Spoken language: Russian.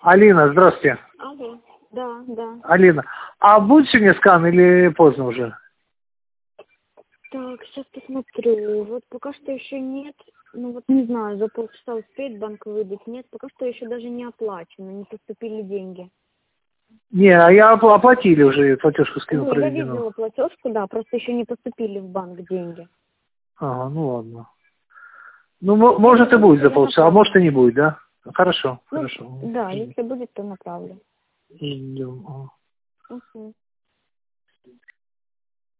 Алина, здравствуйте. Алло. Да, да. Алина, а будет сегодня скан или поздно уже? Так, сейчас посмотрю. Вот пока что еще нет. Ну вот не знаю, за полчаса успеет банк выдать. Нет, пока что еще даже не оплачено, не поступили деньги. Не, а я оплатили уже, платежку скину Ну, я проведено. видела платежку, да, просто еще не поступили в банк деньги. Ага, ну ладно. Ну, может и будет за полчаса, а может и не будет, да? Хорошо, Ну, хорошо. да, если будет, то направлю. Ждем. Угу.